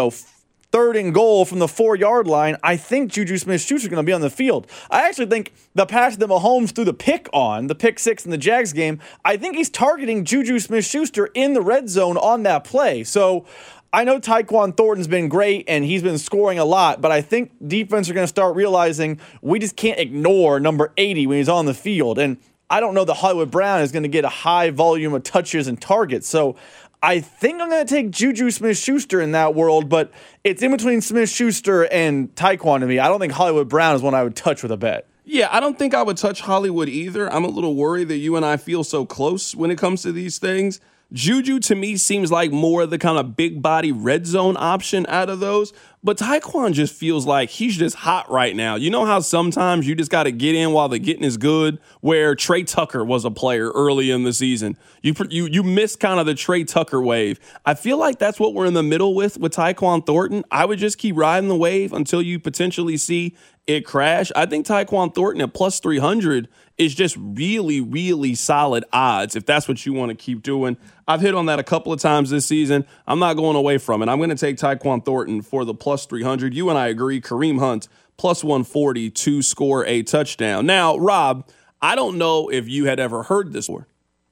3rd and goal from the 4-yard line, I think Juju Smith-Schuster is going to be on the field. I actually think the pass that Mahomes threw the pick 6 in the Jags game, I think he's targeting Juju Smith-Schuster in the red zone on that play. So I know Tyquan Thornton's been great and he's been scoring a lot, but I think defense are going to start realizing we just can't ignore number 80 when he's on the field. And I don't know that Hollywood Brown is going to get a high volume of touches and targets. So I think I'm going to take Juju Smith-Schuster in that world, but it's in between Smith-Schuster and Tyquan to me. I don't think Hollywood Brown is one I would touch with a bet. Yeah, I don't think I would touch Hollywood either. I'm a little worried that you and I feel so close when it comes to these things. Juju, to me, seems like more of the kind of big body red zone option out of those. But Tyquan just feels like he's just hot right now. You know how sometimes you just got to get in while the getting is good, where Trey Tucker was a player early in the season. You missed kind of the Trey Tucker wave. I feel like that's what we're in the middle with Tyquan Thornton. I would just keep riding the wave until you potentially see it crash. I think Tyquan Thornton at plus 300 is just really, really solid odds if that's what you want to keep doing. I've hit on that a couple of times this season. I'm not going away from it. I'm going to take Tyquan Thornton for the plus 300. You and I agree. Kareem Hunt, plus 140 to score a touchdown. Now, Rob, I don't know if you had ever heard this before.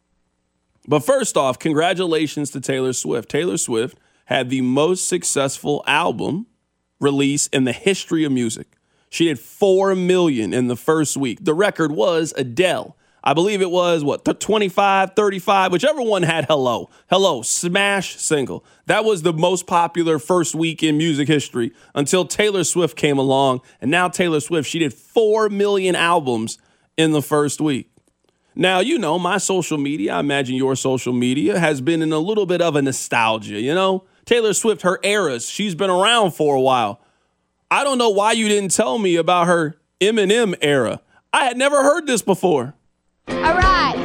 But first off, congratulations to Taylor Swift. Taylor Swift had the most successful album release in the history of music. She did 4 million in the first week. The record was Adele. I believe it was, 25, 35, whichever one had Hello. Hello, smash single. That was the most popular first week in music history until Taylor Swift came along. And now Taylor Swift, she did 4 million albums in the first week. Now, my social media, I imagine your social media, has been in a little bit of a nostalgia, Taylor Swift, her eras, she's been around for a while. I don't know why you didn't tell me about her Eminem era. I had never heard this before. All right.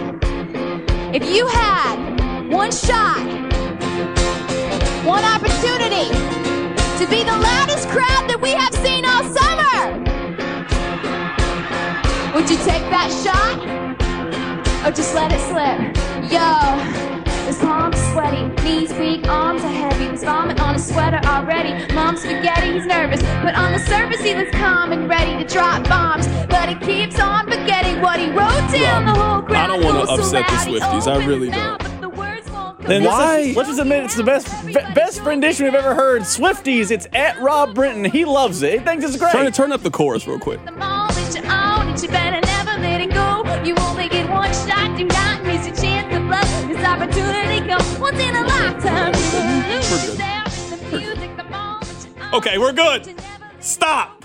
If you had one shot, one opportunity to be the loudest crowd that we have seen all summer, would you take that shot or just let it slip? Yo. His palms sweaty, knees weak, arms are heavy. He's vomit on his sweater already. Mom's spaghetti, he's nervous, but on the surface he looks calm and ready to drop bombs. But he keeps on forgetting what he wrote down. The whole crowd. I don't want to upset the Swifties. I really don't. Then why? Let's just admit it's the best rendition we've ever heard. Swifties, it's at Rob Brinton. He loves it. He thinks it's great. Turn up the chorus real quick. The mall that you own, and you better never let it go. You only get one shot, do not miss a chance to blow. This opportunity comes once in a lifetime. Okay, we're good. Stop.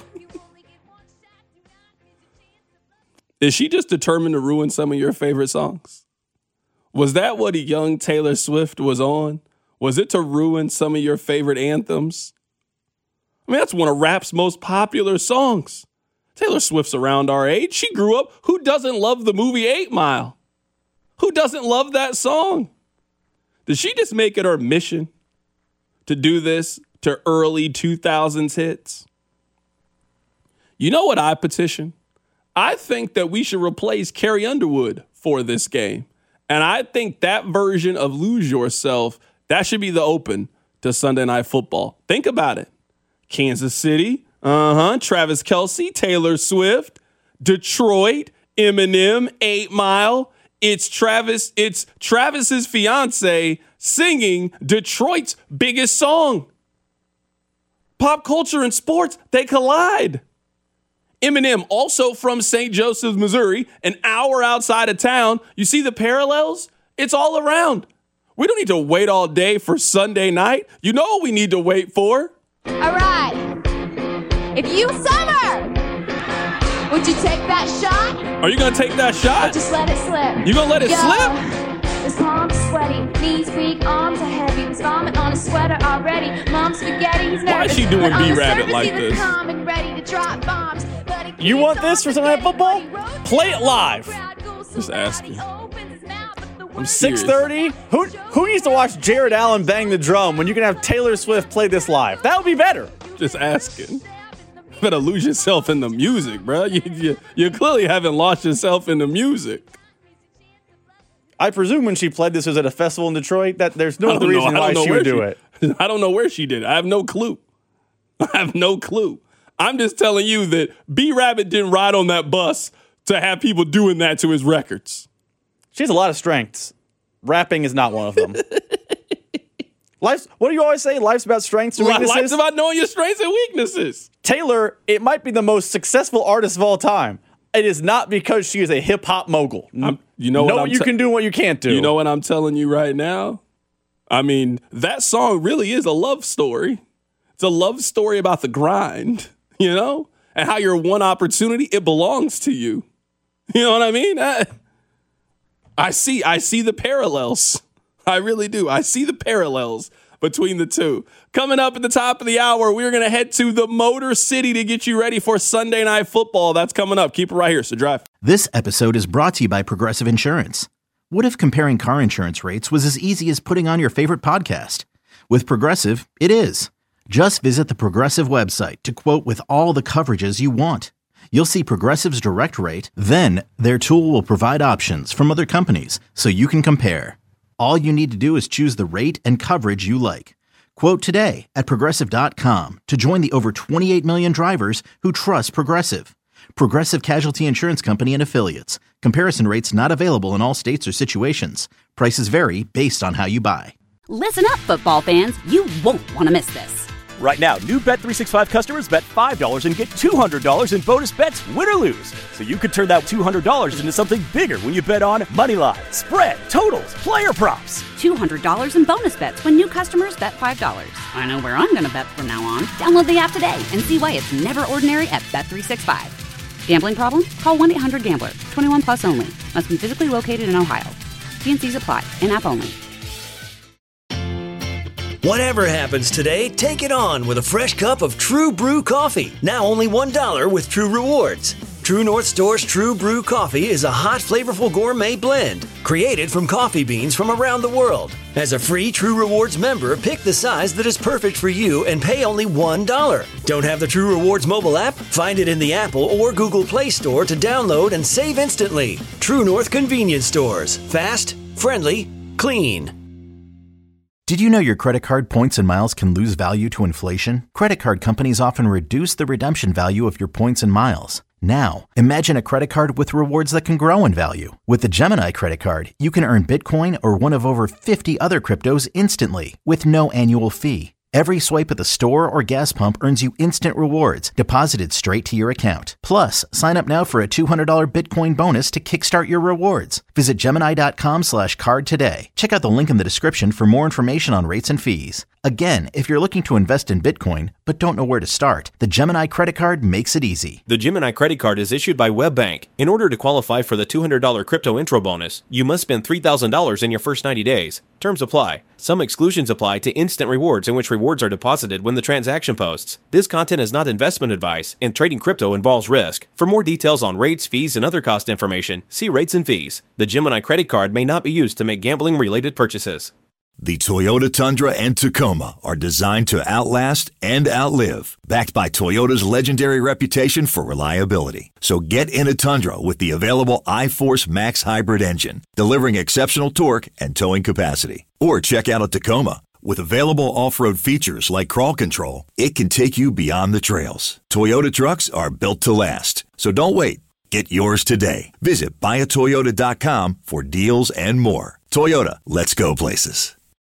Is she just determined to ruin some of your favorite songs? Was that what a young Taylor Swift was on? Was it to ruin some of your favorite anthems? I mean, that's one of rap's most popular songs. Taylor Swift's around our age. She grew up. Who doesn't love the movie 8 Mile? Who doesn't love that song? Did she just make it her mission to do this to early 2000s hits? You know what I petition? I think that we should replace Carrie Underwood for this game. And I think that version of Lose Yourself, that should be the open to Sunday Night Football. Think about it. Kansas City, Travis Kelce, Taylor Swift, Detroit, Eminem, 8 Mile. It's Travis's fiance singing Detroit's biggest song. Pop culture and sports, they collide. Eminem, also from St. Joseph, Missouri, an hour outside of town. You see the parallels? It's all around. We don't need to wait all day for Sunday night. You know what we need to wait for? All right. If you summer, would you take that shot? Are you going to take that shot? Or just let it slip? You going to let it slip? His palms sweaty, knees weak, arms are heavy. He's vomit on a sweater already. Mom's spaghetti, he's nervous. Why is she doing B-Rabbit like this? You want this for Sunday Night Football? Play it live. Just asking. I'm 6:30. Who needs to watch Jared Allen bang the drum when you can have Taylor Swift play this live? That would be better. Just asking. You better lose yourself in the music, bro. You clearly haven't lost yourself in the music. I presume when she played this was at a festival in Detroit. That there's no other reason why she would do it. I don't know where she did it. I have no clue. I'm just telling you that B-Rabbit didn't ride on that bus to have people doing that to his records. She has a lot of strengths. Rapping is not one of them. What do you always say? Life's about strengths and weaknesses? Life's about knowing your strengths and weaknesses. Taylor, it might be the most successful artist of all time. It is not because she is a hip-hop mogul. You know what you can do and what you can't do. You know what I'm telling you right now? I mean, that song really is a love story. It's a love story about the grind, you know? And how your one opportunity, it belongs to you. You know what I mean? I see the parallels. I really do. I see the parallels between the two. Coming up at the top of the hour, we're going to head to the Motor City to get you ready for Sunday Night Football. That's coming up. Keep it right here. So drive. This episode is brought to you by Progressive Insurance. What if comparing car insurance rates was as easy as putting on your favorite podcast? With Progressive, it is. Just visit the Progressive website to quote with all the coverages you want. You'll see Progressive's direct rate, then their tool will provide options from other companies so you can compare. All you need to do is choose the rate and coverage you like. Quote today at Progressive.com to join the over 28 million drivers who trust Progressive. Progressive Casualty Insurance Company and Affiliates. Comparison rates not available in all states or situations. Prices vary based on how you buy. Listen up, football fans. You won't want to miss this. Right now, new Bet365 customers bet $5 and get $200 in bonus bets, win or lose. So you could turn that $200 into something bigger when you bet on Moneyline, spread, totals, player props. $200 in bonus bets when new customers bet $5. I know where I'm going to bet from now on. Download the app today and see why it's never ordinary at Bet365. Gambling problem? Call 1-800-GAMBLER. 21 plus only. Must be physically located in Ohio. T&Cs apply. In-app only. Whatever happens today, take it on with a fresh cup of True Brew coffee. Now only $1 with True Rewards. True North Store's True Brew coffee is a hot, flavorful gourmet blend created from coffee beans from around the world. As a free True Rewards member, pick the size that is perfect for you and pay only $1. Don't have the True Rewards mobile app? Find it in the Apple or Google Play Store to download and save instantly. True North Convenience Stores. Fast, friendly, clean. Did you know your credit card points and miles can lose value to inflation? Credit card companies often reduce the redemption value of your points and miles. Now, imagine a credit card with rewards that can grow in value. With the Gemini credit card, you can earn Bitcoin or one of over 50 other cryptos instantly with no annual fee. Every swipe at the store or gas pump earns you instant rewards deposited straight to your account. Plus, sign up now for a $200 Bitcoin bonus to kickstart your rewards. Visit Gemini.com/card today. Check out the link in the description for more information on rates and fees. Again, if you're looking to invest in Bitcoin but don't know where to start, the Gemini credit card makes it easy. The Gemini credit card is issued by WebBank. In order to qualify for the $200 crypto intro bonus, you must spend $3,000 in your first 90 days. Terms apply. Some exclusions apply to instant rewards in which rewards are deposited when the transaction posts. This content is not investment advice, and trading crypto involves risk. For more details on rates, fees, and other cost information, see rates and fees. The Gemini credit card may not be used to make gambling-related purchases. The Toyota Tundra and Tacoma are designed to outlast and outlive, backed by Toyota's legendary reputation for reliability. So get in a Tundra with the available iForce Max hybrid engine, delivering exceptional torque and towing capacity. Or check out a Tacoma. With available off-road features like crawl control, it can take you beyond the trails. Toyota trucks are built to last. So don't wait. Get yours today. Visit buyatoyota.com for deals and more. Toyota, let's go places.